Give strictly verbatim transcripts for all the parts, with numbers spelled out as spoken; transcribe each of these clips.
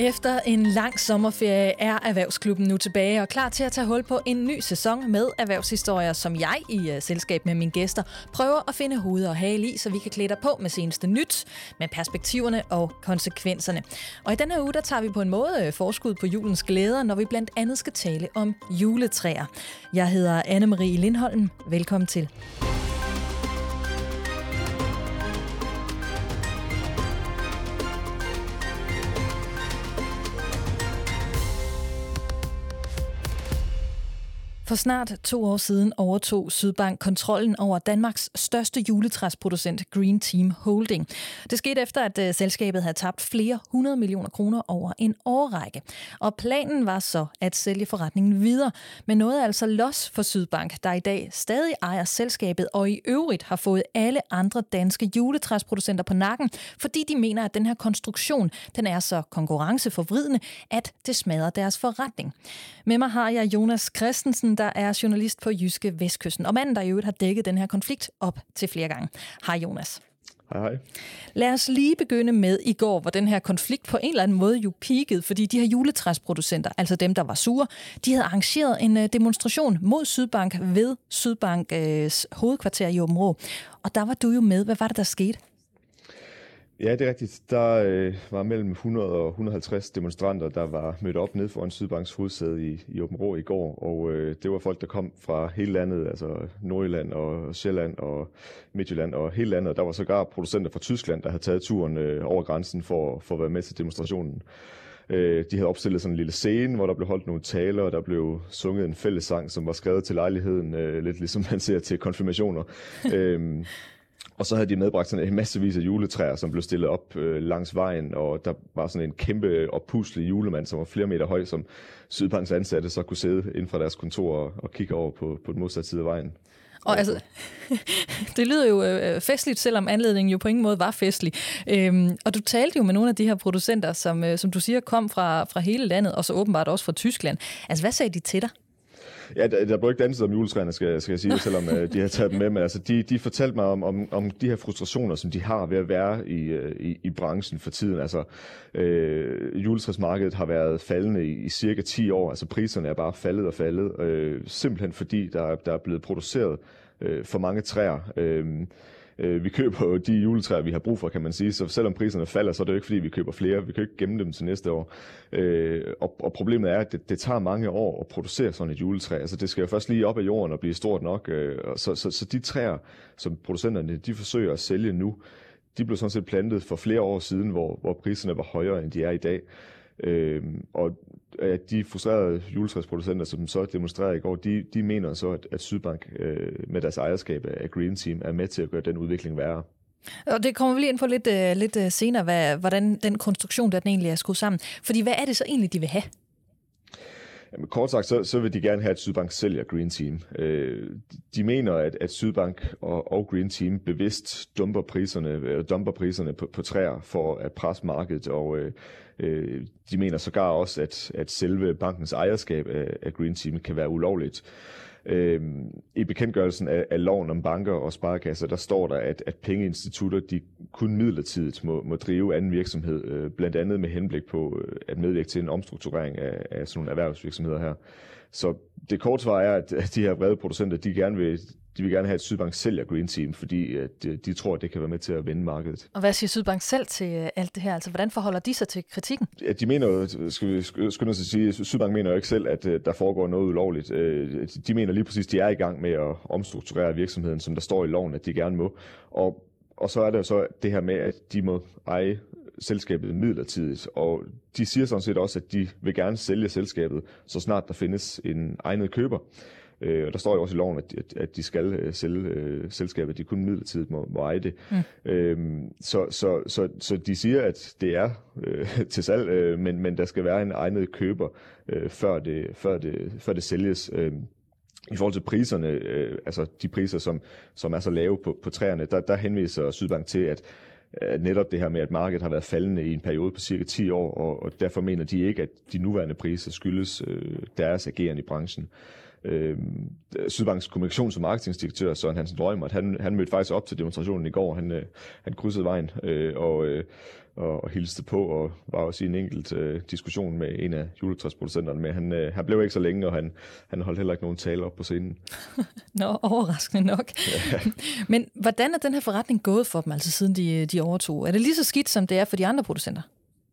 Efter en lang sommerferie er Erhvervsklubben nu tilbage og klar til at tage hul på en ny sæson med erhvervshistorier, som jeg i uh, selskab med mine gæster prøver at finde hoved og hale i, så vi kan klæde dig på med seneste nyt, med perspektiverne og konsekvenserne. Og i denne her uge, der tager vi på en måde uh, forskud på julens glæder, når vi blandt andet skal tale om juletræer. Jeg hedder Anne-Marie Lindholm. Velkommen til. For snart to år siden overtog Sydbank kontrollen over Danmarks største juletræsproducent Green Team Holding. Det skete efter, at uh, selskabet havde tabt flere hundrede millioner kroner over en årrække. Og planen var så at sælge forretningen videre, men noget altså los for Sydbank, der i dag stadig ejer selskabet og i øvrigt har fået alle andre danske juletræsproducenter på nakken, fordi de mener, at den her konstruktion den er så konkurrenceforvridende, at det smadrer deres forretning. Med mig har jeg Jonas Christensen, der er journalist på Jyske Vestkysten, og manden, der i øvrigt har dækket den her konflikt op til flere gange. Hej Jonas. Hej hej. Lad os lige begynde med i går, hvor den her konflikt på en eller anden måde jo peakede, fordi de her juletræsproducenter, altså dem, der var sure, de havde arrangeret en demonstration mod Sydbank ved Sydbanks hovedkvarter i Aabenraa. Og der var du jo med. Hvad var det, der skete? Ja, det er rigtigt. Der øh, var mellem hundrede og et hundrede og halvtreds demonstranter, der var mødt op ned foran Sydbanks hovedsæde i, i Aabenraa i går, og øh, det var folk, der kom fra hele landet, altså Nordjylland og Sjælland og Midtjylland og hele landet. Der var sågar producenter fra Tyskland, der havde taget turen øh, over grænsen for, for at være med til demonstrationen. Øh, de havde opstillet sådan en lille scene, hvor der blev holdt nogle taler, og der blev sunget en fællessang, som var skrevet til lejligheden, øh, lidt ligesom man ser til konfirmationer. øh, Og så havde de medbragt sådan en massevis af juletræer, som blev stillet op øh, langs vejen, og der var sådan en kæmpe oppuslig julemand, som var flere meter høj, som Sydbanks ansatte så kunne sidde inden fra deres kontor og, og kigge over på, på den modsatte side af vejen. Og altså, det lyder jo øh, festligt, selvom anledningen jo på ingen måde var festlig. Øhm, og du talte jo med nogle af de her producenter, som, øh, som du siger, kom fra, fra hele landet, og så åbenbart også fra Tyskland. Altså, hvad sagde de til dig? Ja, der, der blev ikke danset om juletræerne, skal, skal jeg sige, selvom uh, de har taget dem med. Men altså, de, de fortalte mig om, om, om de her frustrationer, som de har ved at være i, i, i branchen for tiden. Altså, øh, juletræsmarkedet har været faldende i, i cirka ti år. Altså, priserne er bare faldet og faldet. Øh, simpelthen fordi, der, der er blevet produceret øh, for mange træer. Øh, Vi køber jo de juletræer, vi har brug for, kan man sige. Så selvom priserne falder, så er det jo ikke, fordi vi køber flere. Vi kan jo ikke gemme dem til næste år. Og problemet er, at det, det tager mange år at producere sådan et juletræ. Altså det skal jo først lige op af jorden og blive stort nok. Så, så, så de træer, som producenterne de forsøger at sælge nu, de blev sådan set plantet for flere år siden, hvor, hvor priserne var højere, end de er i dag. Øhm, og at de frustrerede juletræsproducenter, som så demonstrerede i går, de, de mener så, at, at Sydbank øh, med deres ejerskab af Green Team er med til at gøre den udvikling værre. Og det kommer vi lige ind på lidt, uh, lidt senere, hvad, hvordan den konstruktion der den egentlig er skruet sammen. Fordi hvad er det så egentlig, de vil have? Jamen, kort sagt, så, så vil de gerne have, at Sydbank sælger Green Team. Øh, de mener, at, at Sydbank og, og Green Team bevidst dumper priserne, øh, dumper priserne på, på træer for at presse markedet, og øh, øh, de mener sågar også, at, at selve bankens ejerskab af, af Green Team kan være ulovligt. Øh, I bekendtgørelsen af, af loven om banker og sparekasser, der står der, at, at pengeinstitutter de kun midlertidigt må, må drive anden virksomhed, øh, blandt andet med henblik på øh, at medvirke til en omstrukturering af, af sådan nogle erhvervsvirksomheder her. Så det korte svar er, at de her brede producenter, de gerne vil, de vil gerne have, at Sydbank sælger Green Team, fordi at de tror, at det kan være med til at vende markedet. Og hvad siger Sydbank selv til alt det her? Altså, hvordan forholder de sig til kritikken? Ja, de mener jo, skal vi skynde os at sige, Sydbank mener jo ikke selv, at der foregår noget ulovligt. De mener lige præcis, at de er i gang med at omstrukturere virksomheden, som der står i loven, at de gerne må. Og, og så er der jo så det her med, at de må eje selskabet midlertidigt, og de siger sådan set også, at de vil gerne sælge selskabet, så snart der findes en egnet køber. Øh, og der står jo også i loven, at, at de skal øh, sælge øh, selskabet, de kun midlertidigt må, må eje det. Mm. Øhm, så, så, så, så de siger, at det er øh, til salg, øh, men, men der skal være en egnet køber, øh, før, det, før, det, før det sælges. Øh, I forhold til priserne, øh, altså de priser, som, som er så lave på, på træerne, der, der henviser Sydbank til, at netop det her med, at markedet har været faldende i en periode på cirka ti år, og, og derfor mener de ikke, at de nuværende priser skyldes øh, deres ageren i branchen. øh, Sydbanks kommunikations- og marketingdirektør Søren Hansen Reumert, han, han mødte faktisk op til demonstrationen i går. Han, øh, han krydsede vejen øh, og, øh, og, og hilste på, og var også i en enkelt øh, diskussion med en af juletræsproducenterne. Men han, øh, han blev ikke så længe, og han, han holdt heller ikke nogen tale op på scenen. Nå, overraskende nok. Ja. Men hvordan er den her forretning gået for dem, altså siden de, de overtog? Er det lige så skidt, som det er for de andre producenter?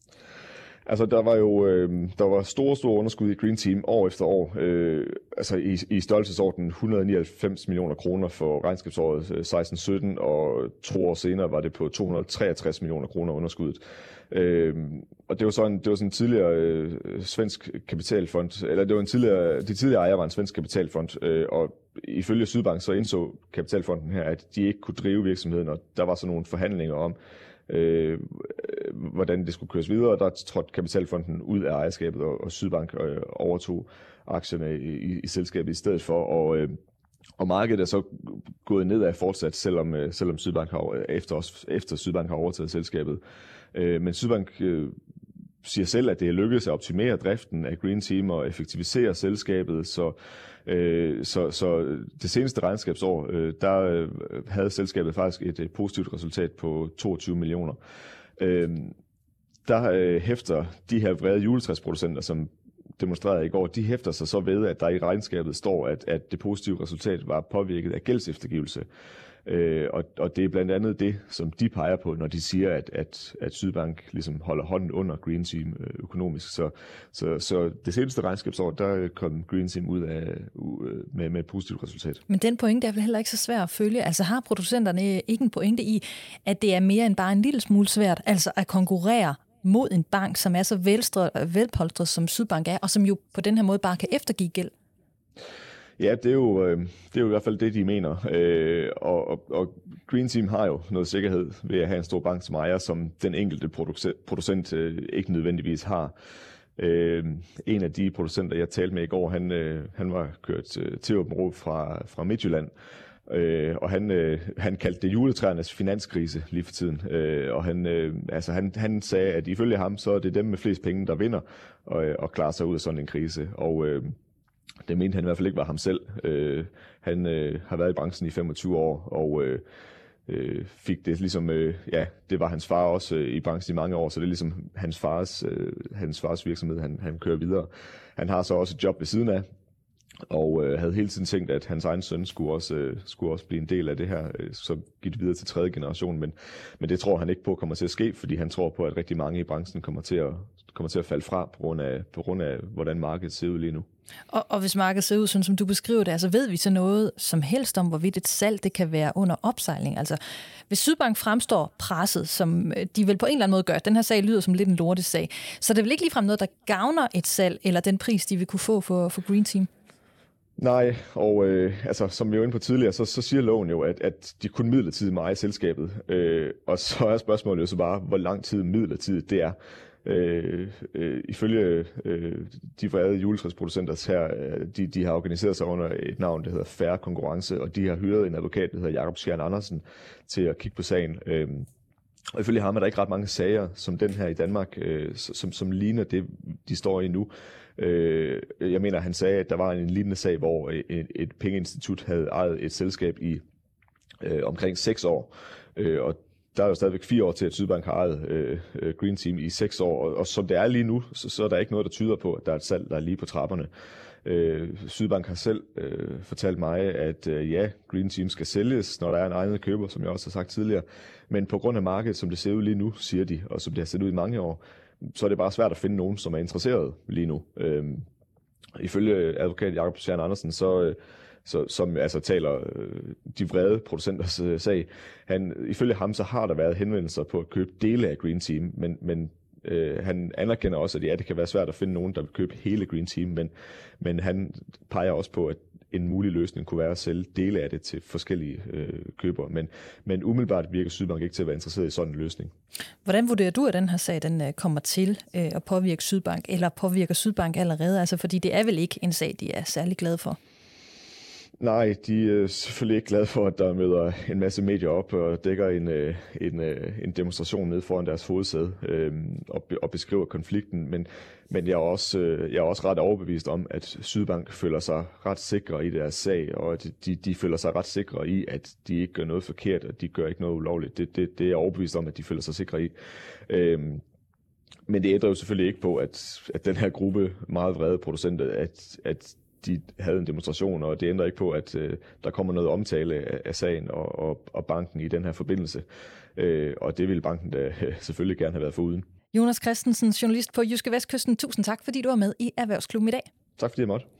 Altså, der var jo øh, der var store, store underskud i Green Team år efter år. Øh, altså i, i størrelsesorden et hundrede og nioghalvfems millioner kroner for regnskabsåret seksten sytten, og to år senere var det på to hundrede og treogtres millioner kroner underskuddet. Øh, og det var sådan, det var sådan en tidligere øh, svensk kapitalfond, eller det var en tidligere, de tidligere ejere var en svensk kapitalfond, øh, og ifølge Sydbank så indså kapitalfonden her, at de ikke kunne drive virksomheden, og der var så nogle forhandlinger om, Øh, hvordan det skulle køres videre, og der trådte kapitalfonden ud af ejerskabet, og, og Sydbank øh, overtog aktierne i, i selskabet i stedet for, og, øh, og markedet er så gået nedad fortsat, selvom, øh, selvom Sydbank har, efter, efter Sydbank har overtaget selskabet. Øh, men Sydbank øh, siger selv, at det er lykkedes at optimere driften af Green Team og effektivisere selskabet, så Øh, så, så det seneste regnskabsår, øh, der øh, havde selskabet faktisk et, et positivt resultat på toogtyve millioner. Øh, der øh, hæfter de her vrede juletræsproducenter, som demonstrerede i går, de hæfter sig så ved, at der i regnskabet står, at, at det positive resultat var påvirket af gældseftergivelse. Øh, og, og det er blandt andet det, som de peger på, når de siger, at, at, at Sydbank ligesom holder hånden under Green Team øh, økonomisk. Så, så, så det seneste regnskabsår, der kom Green Team ud af, uh, med, med et positivt resultat. Men den pointe er vel heller ikke så svær at følge. Altså har producenterne ikke en pointe i, at det er mere end bare en lille smule svært, altså at konkurrere mod en bank, som er så velpolstret, som Sydbank er, og som jo på den her måde bare kan eftergive gæld? Ja, det er, jo, det er jo i hvert fald det, de mener. Øh, og, og, og Green Team har jo noget sikkerhed ved at have en stor bank som ejer, som den enkelte producent øh, ikke nødvendigvis har. Øh, en af de producenter, jeg talte med i går, han, øh, han var kørt øh, til Åbenrå fra, fra Midtjylland, øh, og han, øh, han kaldte det juletræernes finanskrise lige for tiden. Øh, og han, øh, altså han, han sagde, at ifølge ham, så er det dem med flest penge, der vinder og, og klarer sig ud af sådan en krise. Og øh, det mente han i hvert fald ikke var ham selv. Øh, han øh, har været i branchen i femogtyve år, og øh, øh, fik det ligesom, øh, ja, det var hans far også øh, i branchen i mange år, så det er ligesom hans fars, øh, hans fars virksomhed, han, han kører videre. Han har så også et job ved siden af, og øh, havde hele tiden tænkt, at hans egen søn skulle også, øh, skulle også blive en del af det her, øh, så give det videre til tredje generation, men, men det tror han ikke på kommer til at ske, fordi han tror på, at rigtig mange i branchen kommer til at, kommer til at falde fra, på grund af, på grund af hvordan markedet ser ud lige nu. Og, og hvis markedet ser ud, sådan som du beskriver det, altså ved vi så noget som helst om, hvorvidt et salg det kan være under opsejling? Altså, hvis Sydbank fremstår presset, som de vel på en eller anden måde gør, den her sag lyder som lidt en lortesag, så det er vel ikke ligefrem noget, der gavner et salg, eller den pris, de vil kunne få for, for Green Team? Nej, og øh, altså, som vi var inde på tidligere, så, så siger loven jo, at, at de kun midlertidigt må eje selskabet. Øh, og så er spørgsmålet jo så bare, hvor lang tid midlertidigt det er. Øh, øh, ifølge øh, de vrede juletræsproducenter her, de, de har organiseret sig under et navn, der hedder Fair Konkurrence, og de har hyret en advokat, der hedder Jakob Skjern Andersen, til at kigge på sagen. Øh, og ifølge ham er der ikke ret mange sager som den her i Danmark, øh, som, som ligner det, de står i nu. Øh, jeg mener, han sagde, at der var en lignende sag, hvor et, et pengeinstitut havde ejet et selskab i øh, omkring seks år, øh, og der er jo stadigvæk fire år til, at Sydbank har ejet øh, Green Team i seks år, og, og som det er lige nu, så, så er der ikke noget, der tyder på, at der er et salg, der er lige på trapperne. Øh, Sydbank har selv øh, fortalt mig, at øh, ja, Green Team skal sælges, når der er en egnet køber, som jeg også har sagt tidligere, men på grund af markedet, som det ser ud lige nu, siger de, og som det har set ud i mange år, så er det bare svært at finde nogen, som er interesseret lige nu. Øh, ifølge advokat Jakob Skjern Andersen, så øh, Så, som altså taler øh, de vrede producenters øh, sag. Han, ifølge ham så har der været henvendelser på at købe dele af Green Team, men, men øh, han anerkender også, at ja, det kan være svært at finde nogen, der vil købe hele Green Team, men, men han peger også på, at en mulig løsning kunne være at sælge dele af det til forskellige øh, købere. Men, men umiddelbart virker Sydbank ikke til at være interesseret i sådan en løsning. Hvordan vurderer du, at den her sag den kommer til øh, at påvirke Sydbank, eller påvirker Sydbank allerede? Altså, fordi det er vel ikke en sag, de er særlig glade for? Nej, de er selvfølgelig ikke glade for, at der møder en masse medier op og dækker en, en, en demonstration ned foran deres hovedsæde øh, og, og beskriver konflikten. Men, men jeg, er også, jeg er også ret overbevist om, at Sydbank føler sig ret sikre i deres sag, og at de, de føler sig ret sikre i, at de ikke gør noget forkert, og de gør ikke noget ulovligt. Det, det, det er jeg overbevist om, at de føler sig sikre i. Øh, men det ændrer jo selvfølgelig ikke på, at, at den her gruppe meget vrede producenter, at, at de havde en demonstration, og det ændrer ikke på, at øh, der kommer noget omtale af, af sagen og, og, og banken i den her forbindelse. Øh, og det ville banken da øh, selvfølgelig gerne have været foruden. Jonas Christensen, journalist på Jyske Vestkysten. Tusind tak, fordi du var med i Erhvervsklubben i dag. Tak fordi jeg måtte.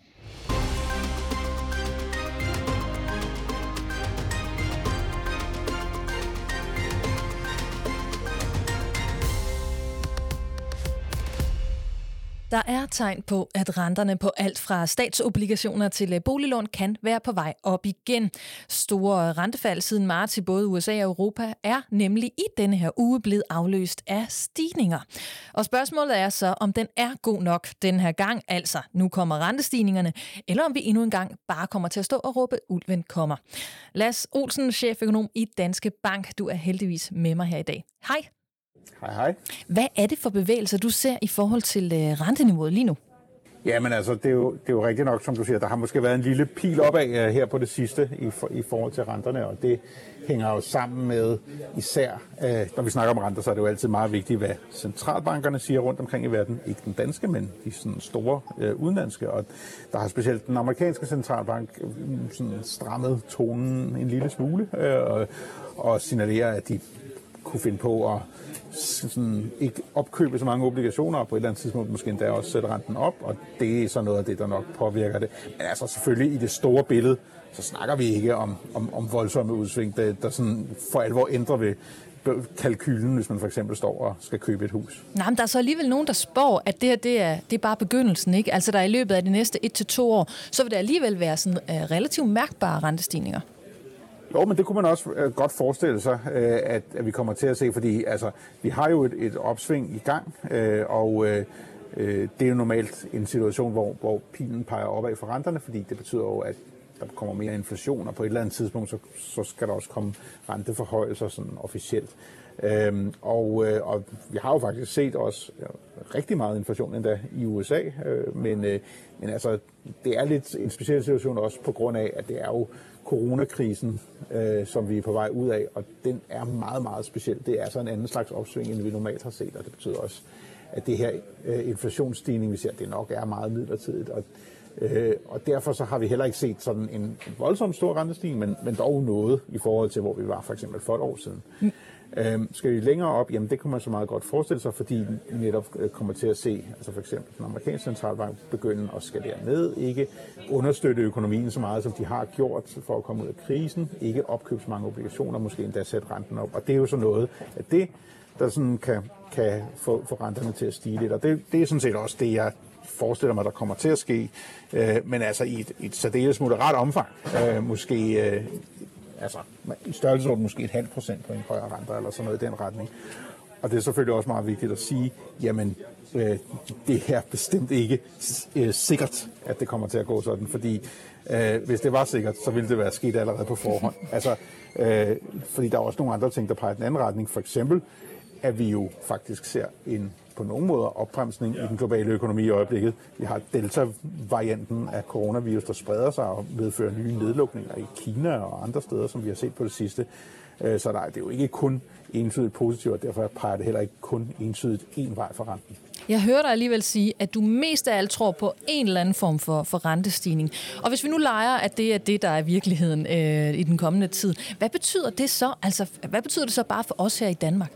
Der er tegn på, at renterne på alt fra statsobligationer til boliglån kan være på vej op igen. Store rentefald siden marts i både U S A og Europa er nemlig i denne her uge blevet afløst af stigninger. Og spørgsmålet er så, om den er god nok den her gang, altså nu kommer rentestigningerne, eller om vi endnu en gang bare kommer til at stå og råbe, ulven kommer. Lass Olsen, cheføkonom i Danske Bank, du er heldigvis med mig her i dag. Hej. Hej, hej. Hvad er det for bevægelser, du ser i forhold til øh, renteniveauet lige nu? Jamen altså, det er, jo, det er jo rigtigt nok, som du siger. Der har måske været en lille pil opad uh, her på det sidste i, for, i forhold til renterne, og det hænger jo sammen med især, uh, når vi snakker om renter, så er det jo altid meget vigtigt, hvad centralbankerne siger rundt omkring i verden. Ikke den danske, men de sådan store uh, udenlandske, og der har specielt den amerikanske centralbank uh, sådan strammet tonen en lille smule uh, og, og signalerer, at de kunne finde på at sådan, ikke opkøbe så mange obligationer, og på et eller andet tidspunkt måske endda også sætte renten op, og det er så noget af det, der nok påvirker det. Men altså selvfølgelig i det store billede, så snakker vi ikke om, om, om voldsomme udsving, der, der sådan for alvor ændrer ved kalkylen, hvis man for eksempel står og skal købe et hus. Nej, men der er så alligevel nogen, der spår, at det her det er, det er bare begyndelsen, ikke? Altså der i løbet af de næste et til to år, så vil der alligevel være sådan uh, relativt mærkbare rentestigninger. Jo, men det kunne man også øh, godt forestille sig, øh, at, at vi kommer til at se, fordi altså, vi har jo et, et opsving i gang, øh, og øh, det er jo normalt en situation, hvor, hvor pilen peger opad for renterne, fordi det betyder jo, at der kommer mere inflation, og på et eller andet tidspunkt, så, så skal der også komme renteforhøjelser sådan officielt. Øhm, og, øh, og vi har jo faktisk set også ja, rigtig meget inflation endda i U S A, øh, men, øh, men altså, det er lidt en speciel situation også på grund af, at det er jo coronakrisen, øh, som vi er på vej ud af, og den er meget, meget speciel. Det er altså en anden slags opsving, end vi normalt har set, og det betyder også, at det her øh, inflationsstigning, vi ser, det nok er meget midlertidigt, og, øh, og derfor så har vi heller ikke set sådan en voldsom stor rentestigning, men, men dog noget i forhold til, hvor vi var for eksempel for et år siden. Mm. Øhm, skal vi længere op? Jamen det kunne man så meget godt forestille sig, fordi vi netop kommer til at se, altså for eksempel den amerikanske centralbank begynde at skalere ned, ikke understøtte økonomien så meget, som de har gjort for at komme ud af krisen, ikke opkøbe så mange obligationer, måske endda sætte renten op. Og det er jo så noget af det, der sådan kan, kan få, få renterne til at stige lidt. Og det, det er sådan set også det, jeg forestiller mig, der kommer til at ske, øh, men altså i et, et særdeles moderat omfang, øh, måske... Øh, Altså i størrelsesorden måske et halvt procent på en højere renter eller sådan noget i den retning. Og det er selvfølgelig også meget vigtigt at sige, jamen øh, det er bestemt ikke øh, sikkert, at det kommer til at gå sådan, fordi øh, hvis det var sikkert, så ville det være sket allerede på forhånd. Altså, øh, fordi der er også nogle andre ting, der peger i den anden retning. For eksempel, at vi jo faktisk ser en på nogle måder opbremsning i den globale økonomi i øjeblikket. Vi har delta-varianten af coronavirus, der spreder sig og medfører nye nedlukninger i Kina og andre steder, som vi har set på det sidste. Så nej, det er jo ikke kun entydigt positivt, og derfor peger det heller ikke kun entydigt en vej for renten. Jeg hører dig alligevel sige, at du mest af alt tror på en eller anden form for, for rentestigning. Og hvis vi nu leger, at det er det, der er virkeligheden øh, i den kommende tid, hvad betyder det så? Altså, hvad betyder det så bare for os her i Danmark?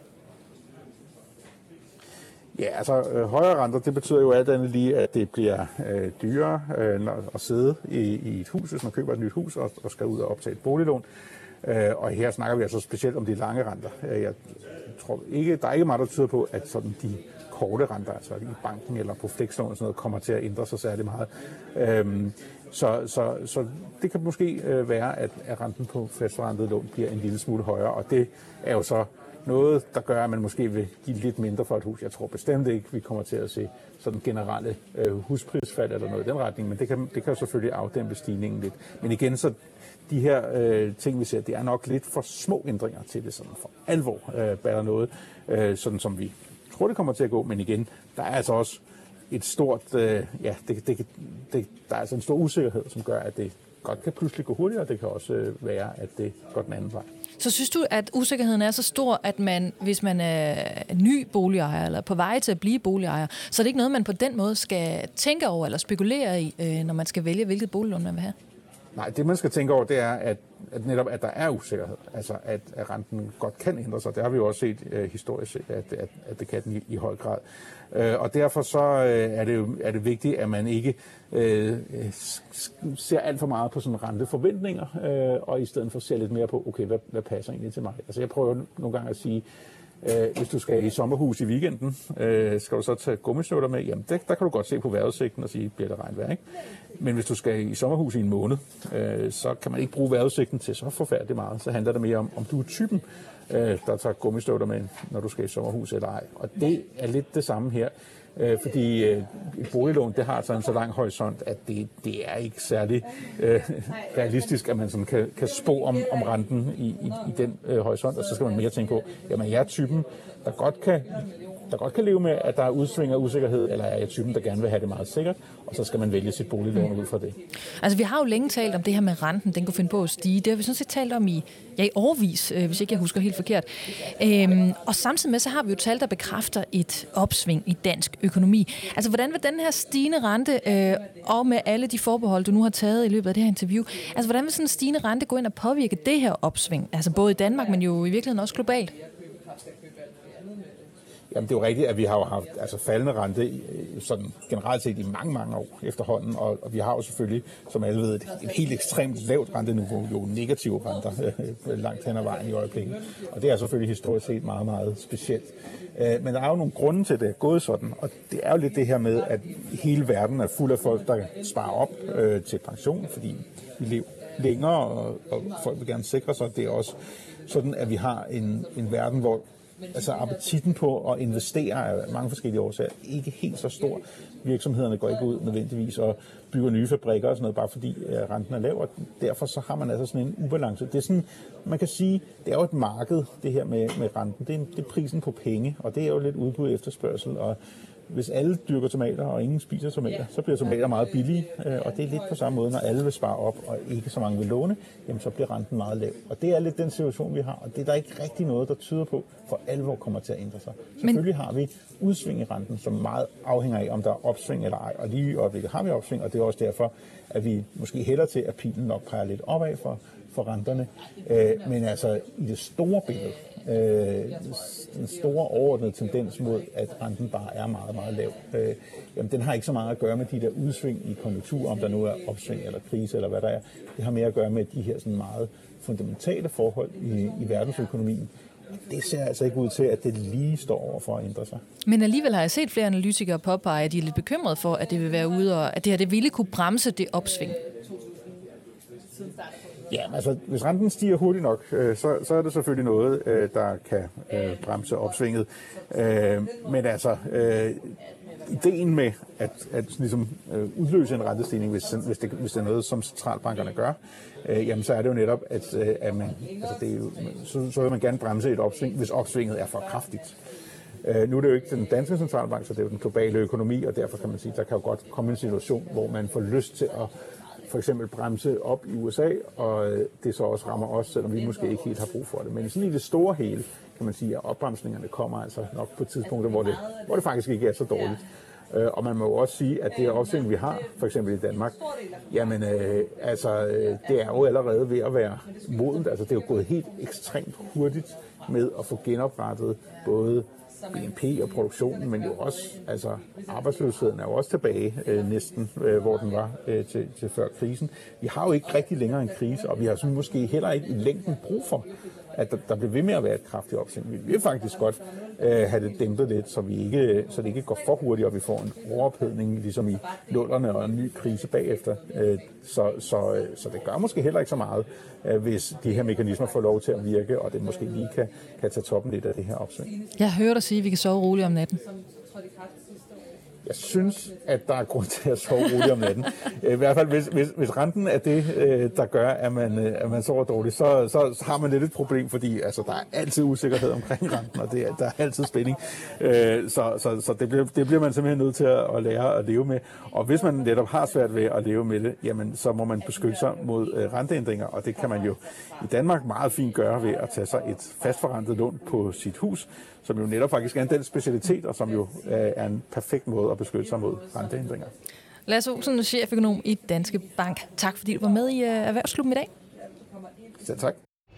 Ja, altså øh, højere renter, det betyder jo alt andet lige, at det bliver øh, dyrere øh, at sidde i, i et hus, hvis man køber et nyt hus og, og skal ud og optage et boliglån. Øh, og her snakker vi altså specielt om de lange renter. Jeg tror ikke, der er ikke meget, der tyder på, at sådan de korte renter, altså i banken eller på flekslån og sådan noget, kommer til at ændre sig særlig meget. Øh, så, så, så det kan måske øh, være, at, at renten på fastforrentede lån bliver en lille smule højere, og det er jo så noget, der gør, at man måske vil give lidt mindre for et hus. Jeg tror bestemt ikke, vi kommer til at se sådan generelle øh, husprisfald eller noget i den retning, men det kan, det kan jo selvfølgelig afdæmpe stigningen lidt. Men igen, så de her øh, ting, vi ser, det er nok lidt for små ændringer til det, sådan for alvor øh, bærer noget, øh, sådan som vi tror, det kommer til at gå. Men igen, der er altså også et stort, øh, ja, det, det, det, der er altså en stor usikkerhed, som gør, at det godt kan pludselig gå hurtigere, og det kan også øh, være, at det går den anden vej. Så synes du, at usikkerheden er så stor, at man, hvis man er ny boligejer eller på vej til at blive boligejer, så er det ikke noget, man på den måde skal tænke over eller spekulere i, øh, når man skal vælge, hvilket boliglån man vil have? Nej, det man skal tænke over, det er, at, at netop, at der er usikkerhed. Altså, at, at renten godt kan ændre sig. Det har vi jo også set øh, historisk set, at, at, at det kan den i, i høj grad. Øh, og derfor så øh, er, det jo, er det vigtigt, at man ikke øh, ser alt for meget på sådan renteforventninger, øh, og i stedet for ser lidt mere på, okay, hvad, hvad passer egentlig til mig? Altså, jeg prøver nogle gange at sige, Øh, hvis du skal i sommerhus i weekenden, øh, skal du så tage gummisnotter med? Jamen, det, der kan du godt se på vejrudsigten og sige, bliver det regnvejr, ikke? Men hvis du skal i sommerhus i en måned, øh, så kan man ikke bruge vejrudsigten til så forfærdeligt meget. Så handler det mere om, om du er typen, øh, der tager gummisnotter med, når du skal i sommerhus eller ej. Og det er lidt det samme her. Øh, fordi øh, et boliglån, det har altså en så lang horisont, at det, det er ikke særlig øh, realistisk, at man sådan kan, kan spå om, om renten i, i, i den øh, horisont, og så skal man mere tænke på, jamen jeg er typen, der godt kan, der godt kan leve med, at der er udsving og usikkerhed, eller er jeg typen, der gerne vil have det meget sikkert, og så skal man vælge sit boliglån ud fra det. Altså vi har jo længe talt om det her med renten, den kunne finde på at stige. Det har vi sådan set talt om i, ja, i årevis, øh, hvis ikke jeg husker helt forkert. Øhm, og samtidig med, så har vi jo tal, der bekræfter et opsving i dansk økonomi. Altså hvordan vil den her stigende rente, øh, og med alle de forbehold, du nu har taget i løbet af det her interview, altså hvordan vil sådan en stigende rente gå ind og påvirke det her opsving? Altså både i Danmark, men jo i virkeligheden også globalt. Jamen, det er jo rigtigt, at vi har jo haft altså, faldende rente sådan, generelt set i mange, mange år efterhånden, og, og vi har jo selvfølgelig, som alle ved, et, et helt ekstremt lavt renteniveau, jo negative renter øh, langt hen ad vejen i øjeblikket. Og det er selvfølgelig historisk set meget, meget specielt. Øh, men der er jo nogle grunde til, at det er gået sådan, og det er jo lidt det her med, at hele verden er fuld af folk, der sparer op øh, til pension, fordi vi lever længere, og, og folk vil gerne sikre sig. Det er også sådan, at vi har en, en verden, hvor altså appetitten på at investere af mange forskellige årsager ikke helt så stor. Virksomhederne går ikke ud nødvendigvis og bygger nye fabrikker og sådan noget, bare fordi renten er lav, og derfor så har man altså sådan en ubalance. Det er sådan, man kan sige, det er jo et marked, det her med, med renten. Det er, det er prisen på penge, og det er jo lidt udbud efterspørgsel, og hvis alle dyrker tomater, og ingen spiser tomater, så bliver tomater meget billige, og det er lidt på samme måde, når alle vil spare op, og ikke så mange vil låne, jamen så bliver renten meget lav. Og det er lidt den situation, vi har, og det er der ikke rigtig noget, der tyder på, for alvor kommer til at ændre sig. Selvfølgelig har vi udsving i renten, som meget afhænger af, om der er opsving eller ej, og lige i øjeblikket har vi opsving, og det er også derfor, at vi måske hælder til, at pilen nok peger lidt opad for, for renterne. Øh, men altså i det store billede, øh, den store overordnede tendens mod, at renten bare er meget, meget lav, øh, jamen den har ikke så meget at gøre med de der udsving i konjunktur, om der nu er opsving eller krise eller hvad der er. Det har mere at gøre med de her sådan meget fundamentale forhold i, i verdensøkonomien. Det ser altså ikke ud til, at det lige står over for at ændre sig. Men alligevel har jeg set flere analytikere påpege, at de er lidt bekymrede for, at det vil være ude, og at det her det ville kunne bremse det opsving. Ja, altså hvis renten stiger hurtigt nok, øh, så, så er det selvfølgelig noget, øh, der kan øh, bremse opsvinget. Øh, men altså, øh, ideen med at, at ligesom, øh, udløse en rentestigning, hvis, hvis, det, hvis det er noget, som centralbankerne gør, øh, jamen så er det jo netop, at, øh, at man, altså, det er jo, så, så vil man gerne bremse et opsving, hvis opsvinget er for kraftigt. Uh, nu er det jo ikke den danske centralbank, så det er jo den globale økonomi, og derfor kan man sige, at der kan jo godt komme en situation, hvor man får lyst til at for eksempel bremse op i U S A, og det så også rammer os, selvom vi måske ikke helt har brug for det. Men sådan i det store hele, kan man sige, at opbremsningerne kommer altså nok på tidspunkter, hvor det, hvor det faktisk ikke er så dårligt. Uh, og man må jo også sige, at det opsving, vi har, for eksempel i Danmark, jamen uh, altså, det er jo allerede ved at være modent. Altså det er jo gået helt ekstremt hurtigt med at få genoprettet både B N P og produktionen, men jo også, altså arbejdsløsheden er jo også tilbage øh, næsten, øh, hvor den var øh, til, til før krisen. Vi har jo ikke rigtig længere en krise, og vi har sådan måske heller ikke i længden brug for at der, der bliver ved med at være et kraftigt opsving. Vi vil faktisk godt øh, have det dæmpet lidt, så, vi ikke, så det ikke går for hurtigt, og vi får en overophedning, ligesom i nullerne, og en ny krise bagefter. Øh, så, så, så det gør måske heller ikke så meget, øh, hvis de her mekanismer får lov til at virke, og det måske lige kan, kan tage toppen lidt af det her opsving. Jeg hører dig sige, at vi kan sove roligt om natten. Jeg synes, at der er grund til at sove roligt om natten. I hvert fald, hvis, hvis, hvis renten er det, der gør, at man, at man sover dårligt, så, så har man lidt et problem, fordi altså, der er altid usikkerhed omkring renten, og det er, der er altid spænding. Så, så, så det, bliver, det bliver man simpelthen nødt til at, at lære at leve med. Og hvis man netop har svært ved at leve med det, jamen, så må man beskytte sig mod renteændringer, og det kan man jo i Danmark meget fint gøre ved at tage sig et fastforrentet lån på sit hus, som jo netop faktisk er en den specialitet, og som jo er en perfekt måde at beskytte sig mod renteændringer. Lasse Olsen, cheføkonom i Danske Bank. Tak fordi du var med i Erhvervsklubben i dag. Selv tak.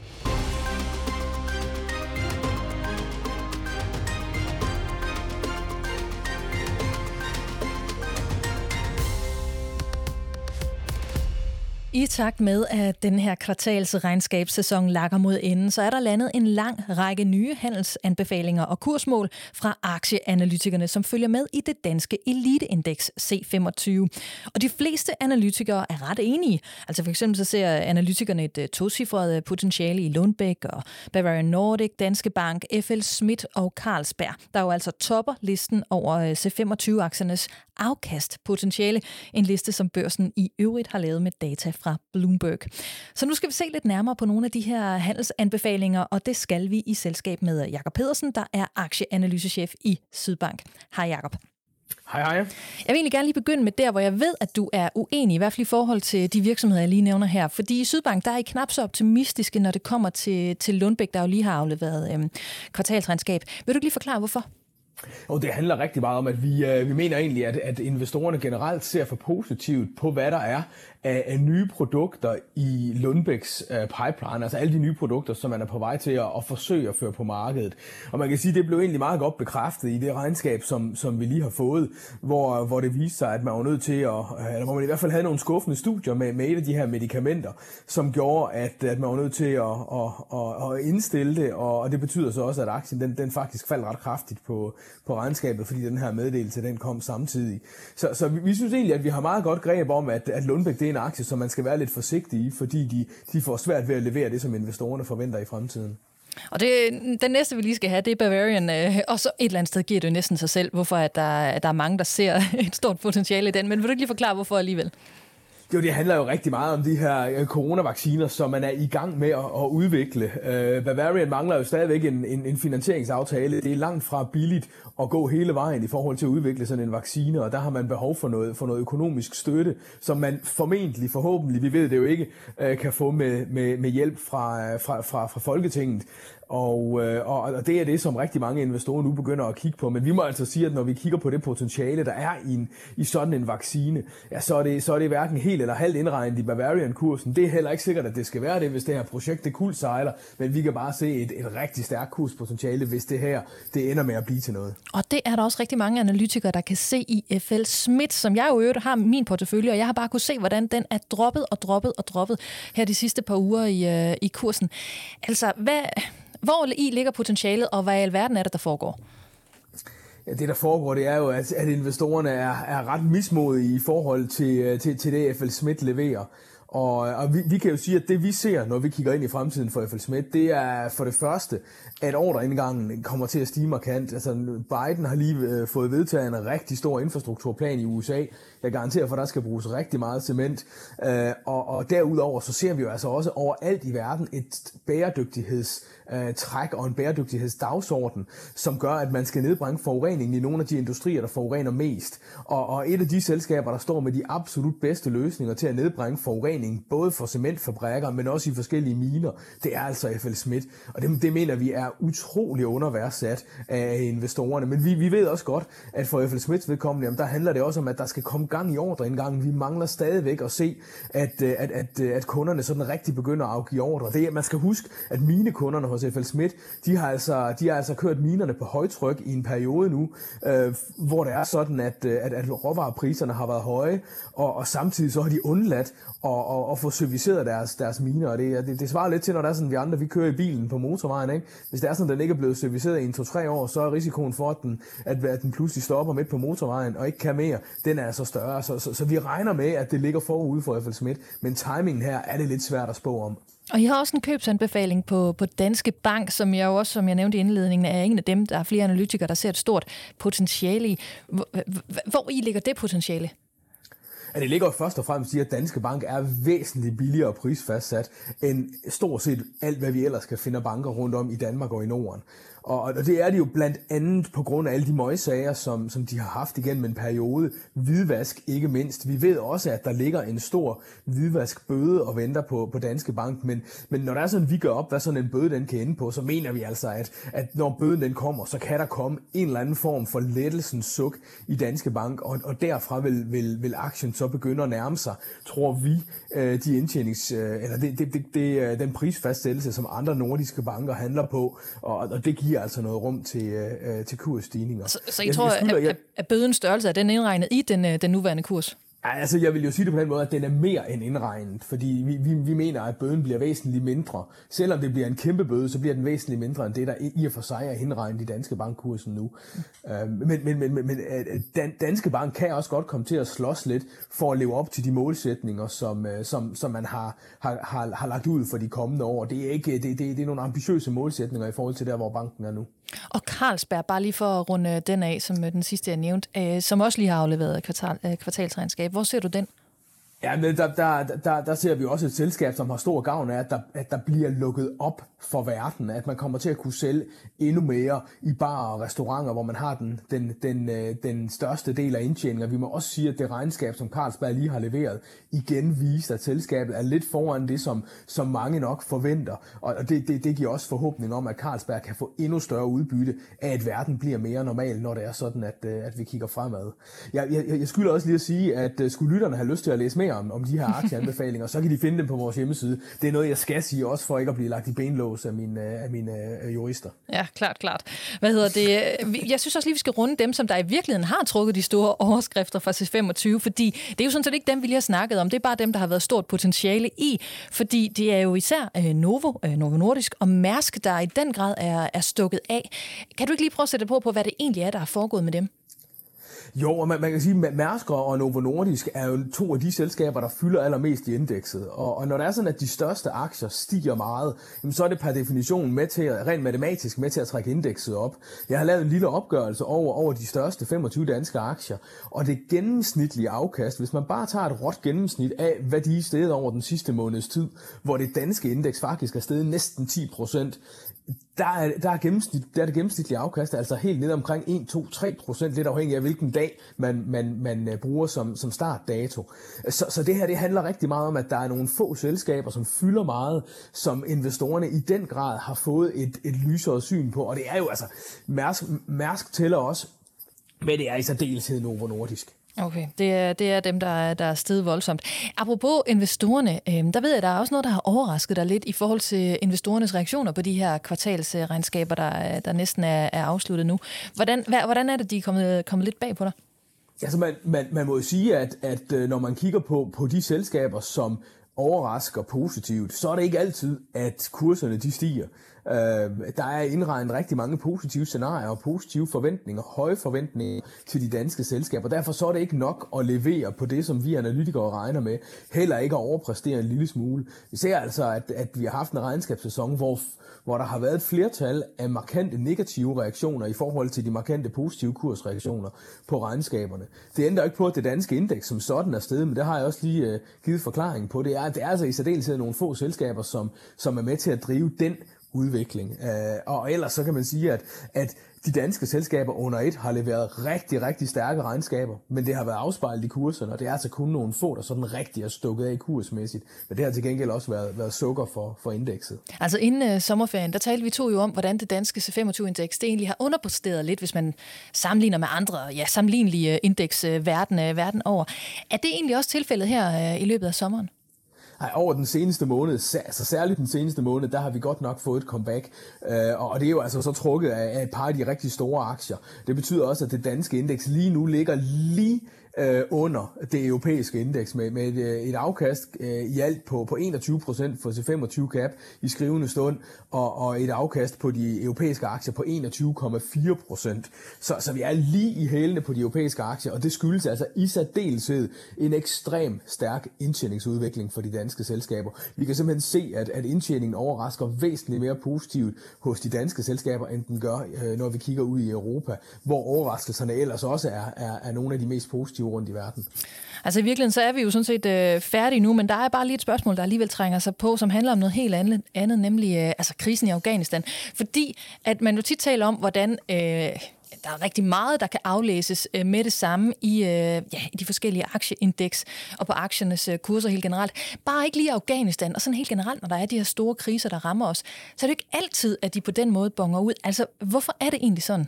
I takt med, at den her kvartalsregnskabssæson lakker mod enden, så er der landet en lang række nye handelsanbefalinger og kursmål fra aktieanalytikerne, som følger med i det danske eliteindeks C femogtyve. Og de fleste analytikere er ret enige. Altså for eksempel så ser analytikerne et tocifret potentiale i Lundbeck og Bavarian Nordic, Danske Bank, F L Schmidt og Carlsberg, der jo altså topper listen over C femogtyve-aktiernes afkastpotentiale. En liste, som børsen i øvrigt har lavet med data fra Bloomberg. Så nu skal vi se lidt nærmere på nogle af de her handelsanbefalinger, og det skal vi i selskab med Jakob Pedersen, der er aktieanalysechef i Sydbank. Hej Jakob. Hej hej. Jeg vil egentlig gerne lige begynde med der, hvor jeg ved, at du er uenig, i hvert fald i forhold til de virksomheder, jeg lige nævner her. Fordi i Sydbank, der er I knap så optimistiske, når det kommer til, til Lundbeck, der jo lige har afleveret øhm, kvartalsregnskab. Vil du ikke lige forklare, hvorfor? Og det handler rigtig meget om, at vi, øh, vi mener egentlig, at, at investorerne generelt ser for positivt på, hvad der er af, af nye produkter i Lundbecks øh, pipeline. Altså alle de nye produkter, som man er på vej til at, at forsøge at føre på markedet. Og man kan sige, at det blev egentlig meget godt bekræftet i det regnskab, som, som vi lige har fået, hvor, hvor det viste sig, at man var nødt til at, eller hvor man i hvert fald havde nogle skuffende studier med, med et af de her medicamenter, som gjorde, at, at man var nødt til at, at, at, at indstille det, og, og det betyder så også, at aktien den, den faktisk faldt ret kraftigt på på regnskabet, fordi den her meddelelse, den kom samtidig. Så, så vi, vi synes egentlig, at vi har meget godt greb om, at, at Lundbeck, det er en aktie, som man skal være lidt forsigtig i, fordi de, de får svært ved at levere det, som investorerne forventer i fremtiden. Og det, den næste, vi lige skal have, det er Bavarian, øh, og så et eller andet sted giver det jo næsten sig selv, hvorfor at der, at der er mange, der ser et stort potentiale i den. Men vil du ikke lige forklare, hvorfor alligevel? Jo, det handler jo rigtig meget om de her coronavacciner, som man er i gang med at, at udvikle. Uh, Bavarian mangler jo stadigvæk en, en, en finansieringsaftale. Det er langt fra billigt at gå hele vejen i forhold til at udvikle sådan en vaccine, og der har man behov for noget, for noget økonomisk støtte, som man formentlig, forhåbentlig, vi ved det jo ikke, uh, kan få med, med, med hjælp fra, fra, fra, fra Folketinget. Og, øh, og det er det, som rigtig mange investorer nu begynder at kigge på. Men vi må altså sige, at når vi kigger på det potentiale, der er i, en, i sådan en vaccine, ja, så, er det, så er det hverken helt eller halvt indregnet i Bavarian-kursen. Det er heller ikke sikkert, at det skal være det, hvis det her projekt det kuldsejler. Men vi kan bare se et, et rigtig stærkt kurspotentiale, hvis det her det ender med at blive til noget. Og det er der også rigtig mange analytikere, der kan se i F L Schmidt, som jeg jo øvrigt har min portefølje, og jeg har bare kunne se, hvordan den er droppet og droppet og droppet her de sidste par uger i, øh, i kursen. Altså, hvad... Hvor i ligger potentialet, og hvad i alverden er det, der foregår? Ja, det, der foregår, det er jo, at, at investorerne er, er ret mismodige i forhold til, til, til det, F L Schmidt leverer. Og, og vi, vi kan jo sige, at det vi ser, når vi kigger ind i fremtiden for F L Schmidt, det er for det første, at ordreindgangen kommer til at stige markant. Altså Biden har lige øh, fået vedtaget en rigtig stor infrastrukturplan i U S A. Jeg garanterer for, at der skal bruges rigtig meget cement. Øh, og, og derudover så ser vi jo altså også overalt i verden et bæredygtighedstræk og en bæredygtighedsdagsorden, som gør, at man skal nedbringe forureningen i nogle af de industrier, der forurener mest. Og, og et af de selskaber, der står med de absolut bedste løsninger til at nedbringe forurening, både for cementfabrikker, men også i forskellige miner, det er altså F L Schmidt. Og det, det mener vi er utrolig underværdsat af investorerne. Men vi, vi ved også godt, at for F L Schmidts vedkommende, jamen, der handler det også om, at der skal komme gang i ordreindgangen. Vi mangler stadigvæk at se, at, at, at, at kunderne sådan rigtig begynder at afgive ordre. Det er, man skal huske, at minekunderne hos F L Schmidt, de har altså, de har altså kørt minerne på højtryk i en periode nu, øh, hvor det er sådan, at, at, at råvarepriserne har været høje, og, og samtidig så har de undladt at, og, og få serviceret deres, deres miner. Og det, det, det svarer lidt til, når der er sådan, vi andre vi kører i bilen på motorvejen. Ikke? Hvis det er sådan, at den ikke er blevet serviceret i en to-tre år, så er risikoen for, at den, at, at den pludselig stopper midt på motorvejen og ikke kan mere, den er altså større. Så, så, så vi regner med, at det ligger forude for F L Schmidt, men timingen her er det lidt svært at spå om. Og I har også en købsanbefaling på, på Danske Bank, som jeg jo også, som jeg nævnte i indledningen, er en af dem, der er flere analytikere, der ser et stort potentiale i. Hvor, hvor I ligger det potentiale? Ja, det ligger jo først og fremmest i, at Danske Bank er væsentligt billigere prisfastsat end stort set alt, hvad vi ellers kan finde banker rundt om i Danmark og i Norden. Og det er de jo blandt andet på grund af alle de møgsager, som, som de har haft igennem en periode. Hvidvask ikke mindst. Vi ved også, at der ligger en stor hvidvaskbøde og venter på, på Danske Bank. Men, men når der er sådan, vi gør op, hvad sådan en bøde den kan ende på, så mener vi altså, at, at når bøden den kommer, så kan der komme en eller anden form for lettelsens suk i Danske Bank. Og, og derfra vil, vil, vil aktien så begynde at nærme sig, tror vi, de indtjenings, eller det, det, det, det, den prisfastsættelse, som andre nordiske banker handler på. Og, og det giver altså noget rum til, øh, til kursstigninger. Så, så I jeg, tror, jeg skylder, at, jeg... at bødens størrelse er den indregnet i den, den nuværende kurs? Altså, jeg vil jo sige det på den måde, at den er mere end indregnet, fordi vi, vi, vi mener, at bøden bliver væsentligt mindre. Selvom det bliver en kæmpe bøde, så bliver den væsentligt mindre end det, der i og for sig er indregnet i Danske Bankkursen nu. Mm. Men, men, men, men Danske Bank kan også godt komme til at slås lidt for at leve op til de målsætninger, som, som, som man har, har, har, har lagt ud for de kommende år. Det er, ikke, det, det, det er nogle ambitiøse målsætninger i forhold til der, hvor banken er nu. Og Carlsberg, bare lige for at runde den af, som den sidste jeg nævnte, som også lige har afleveret kvartal, kvartalsregnskab. Hvor ser du den? Ja, men der, der, der, der ser vi også et selskab, som har stor gavn af, at der, at der bliver lukket op for verden, at man kommer til at kunne sælge endnu mere i barer og restauranter, hvor man har den, den, den, den største del af indtjeningen. Vi må også sige, at det regnskab, som Carlsberg lige har leveret, igen viste, at selskabet er lidt foran det, som, som mange nok forventer. Og det, det, det giver også forhåbning om, at Carlsberg kan få endnu større udbytte af, at verden bliver mere normal, når det er sådan, at, at vi kigger fremad. Jeg, jeg, jeg skylder også lige at sige, at skulle lytterne have lyst til at læse mere om, om de her aktieanbefalinger, så kan de finde dem på vores hjemmeside. Det er noget, jeg skal sige, også for ikke at blive lagt i benlås af mine, af mine uh, jurister. Ja, klart, klart. Hvad hedder det? Jeg synes også lige, vi skal runde dem, som der i virkeligheden har trukket de store overskrifter fra C femogtyve, fordi det er jo sådan set ikke dem, vi lige har snakket om. Det er bare dem, der har været stort potentiale i, fordi det er jo især uh, Novo, uh, Novo Nordisk og Mærsk, der i den grad er, er stukket af. Kan du ikke lige prøve at sætte på, på, hvad det egentlig er, der er foregået med dem? Jo, og man, man kan sige, at Mærsk og Novo Nordisk er jo to af de selskaber, der fylder allermest i indekset. Og, og når det er sådan, at de største aktier stiger meget, jamen, så er det per definition med til at, rent matematisk med til at trække indekset op. Jeg har lavet en lille opgørelse over, over de største femogtyve danske aktier, og det gennemsnitlige afkast, hvis man bare tager et råt gennemsnit af, hvad de er steget over den sidste måneds tid, hvor det danske indeks faktisk er steget næsten ti procent, Der er, der, er gennemsnit, der er det gennemsnitlige afkast altså helt ned omkring en, to, tre procent, lidt afhængig af hvilken dag man, man, man bruger som, som startdato. Så, så det her det handler rigtig meget om, at der er nogle få selskaber, som fylder meget, som investorerne i den grad har fået et, et lysere syn på. Og det er jo altså, Mærsk, Mærsk tæller også, men det er i særdeleshed Novo Nordisk. Okay, det er, det er dem, der er, der er steget voldsomt. Apropos investorerne, øh, der ved jeg, der er også noget, der har overrasket dig lidt i forhold til investorernes reaktioner på de her kvartalsregnskaber, der, der næsten er, er afsluttet nu. Hvordan, hvordan er det, de er kommet, kommet lidt bag på dig? Altså, man, man, man må jo sige, at, at når man kigger på, på de selskaber, som overrasker positivt, så er det ikke altid, at kurserne de stiger. Uh, der er indregnet rigtig mange positive scenarier og positive forventninger, høje forventninger til de danske selskaber. Derfor så er det ikke nok at levere på det, som vi analytikere regner med. Heller ikke at overpræstere en lille smule. Vi ser altså, at, at vi har haft en regnskabssæson, hvor, hvor der har været et flertal af markante negative reaktioner i forhold til de markante positive kursreaktioner på regnskaberne. Det ændrer ikke på, at det danske indeks som sådan er steget, men det har jeg også lige uh, givet forklaring på. Det er, det er altså i særdeleshed nogle få selskaber, som, som er med til at drive den udvikling. Uh, og ellers så kan man sige, at, at de danske selskaber under et har leveret rigtig, rigtig stærke regnskaber, men det har været afspejlet i kurserne, og det er altså kun nogle få, der sådan rigtig er stukket af kursmæssigt. Men det har til gengæld også været, været sukker for, for indekset. Altså inden uh, sommerferien, der talte vi to jo om, hvordan det danske C femogtyve-indeks det egentlig har underpræsteret lidt, hvis man sammenligner med andre ja, sammenlignelige indeks uh, verden, uh, verden over. Er det egentlig også tilfældet her uh, i løbet af sommeren? Ej, over den seneste måned, altså særligt den seneste måned, der har vi godt nok fået et comeback, øh, og det er jo altså så trukket af et par af de rigtig store aktier. Det betyder også, at det danske indeks lige nu ligger lige øh, under det europæiske indeks med, med et, et afkast øh, i alt på, på enogtyve procent for C femogtyve cap i skrivende stund, og, og et afkast på de europæiske aktier på enogtyve komma fire procent. Så, så vi er lige i hælene på de europæiske aktier, og det skyldes altså i særdeleshed en ekstrem stærk indtjeningsudvikling for de danske selskaber. Vi kan simpelthen se, at, at indtjeningen overrasker væsentligt mere positivt hos de danske selskaber, end den gør, øh, når vi kigger ud i Europa, hvor overraskelserne ellers også er, er, er nogle af de mest positive rundt i verden. Altså i virkeligheden så er vi jo sådan set øh, færdige nu, men der er bare lige et spørgsmål, der alligevel trænger sig på, som handler om noget helt andet, andet nemlig øh, altså krisen i Afghanistan. Fordi at man jo tit taler om, hvordan øh, der er rigtig meget, der kan aflæses øh, med det samme i, øh, ja, i de forskellige aktieindeks og på aktiernes øh, kurser helt generelt. Bare ikke lige Afghanistan, og sådan helt generelt, når der er de her store kriser, der rammer os, så er det ikke altid, at de på den måde bonger ud. Altså, hvorfor er det egentlig sådan?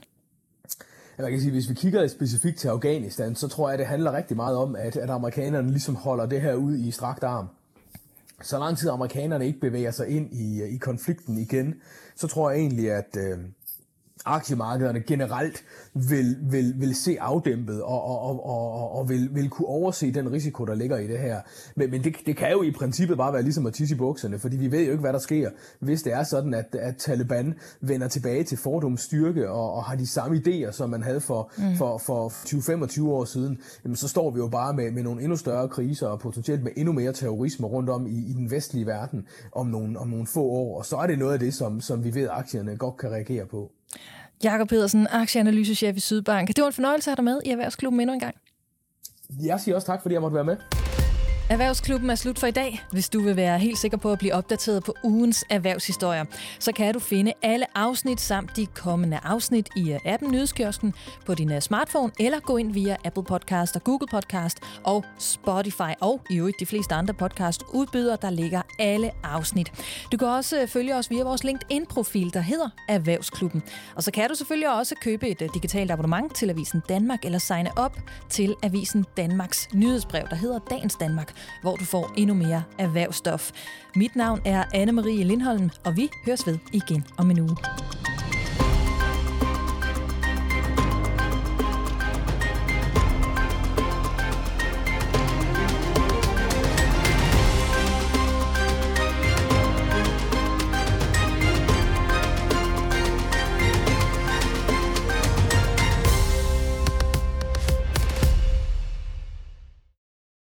Jeg kan sige, hvis vi kigger specifikt til Afghanistan, så tror jeg, det handler rigtig meget om, at, at amerikanerne ligesom holder det her ud i strakt arm. Så lang tid amerikanerne ikke bevæger sig ind i, i konflikten igen, så tror jeg egentlig, at øh, aktiemarkederne generelt vil, vil, vil se afdæmpet og, og, og, og, og vil, vil kunne overse den risiko, der ligger i det her. Men, men det, det kan jo i princippet bare være ligesom at tisse i bukserne, fordi vi ved jo ikke, hvad der sker, hvis det er sådan, at, at Taliban vender tilbage til fordums styrke og, og har de samme idéer, som man havde for, mm. for, for tyve til femogtyve år siden. Jamen, så står vi jo bare med, med nogle endnu større kriser og potentielt med endnu mere terrorisme rundt om i, i den vestlige verden om nogle, om nogle få år. Og så er det noget af det, som, som vi ved, at aktierne godt kan reagere på. Jakob Pedersen, aktieanalysechef i Sydbank. Det var en fornøjelse at have dig med i Erhvervsklubben endnu en gang. Jeg siger også tak, fordi jeg måtte være med. Erhvervsklubben er slut for i dag. Hvis du vil være helt sikker på at blive opdateret på ugens erhvervshistorier, så kan du finde alle afsnit samt de kommende afsnit i appen Nyhedskiosken på din smartphone, eller gå ind via Apple Podcast og Google Podcast og Spotify og i øvrigt de fleste andre podcast-udbydere, der ligger alle afsnit. Du kan også følge os via vores LinkedIn-profil, der hedder Erhvervsklubben. Og så kan du selvfølgelig også købe et digitalt abonnement til Avisen Danmark eller signe op til Avisen Danmarks nyhedsbrev, der hedder Dagens Danmark, hvor du får endnu mere erhvervsstof. Mit navn er Anne-Marie Lindholm, og vi høres ved igen om en uge.